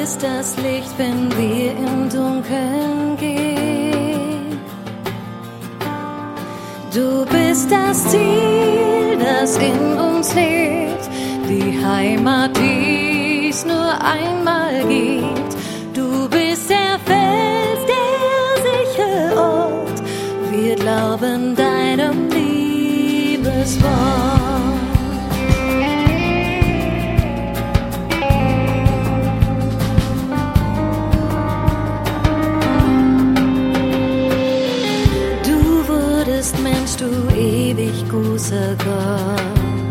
bist das Licht, wenn wir im Dunkeln gehen. Du bist das Ziel, das in uns lebt, die Heimat, die es nur einmal gibt. Du bist der Fels, der sichere Ort, wir glauben deinem Liebeswort. Du wurdest Mensch, du ewig großer Gott.